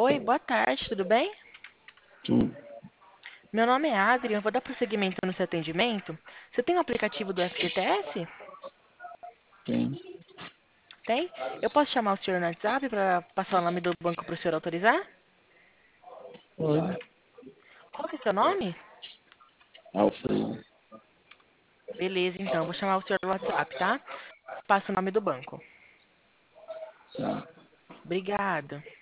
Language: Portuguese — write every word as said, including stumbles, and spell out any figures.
Oi, boa tarde, tudo bem? Tudo. Meu nome é Adrian, eu vou dar prosseguimento no seu atendimento. Você tem o aplicativo do F G T S? Tem. Tem? Eu posso chamar o senhor no WhatsApp para passar o nome do banco para o senhor autorizar? Pode. Qual que é o seu nome? Alfredo. Beleza, então, vou chamar o senhor no WhatsApp, tá? Passa o nome do banco. Tá. Obrigada.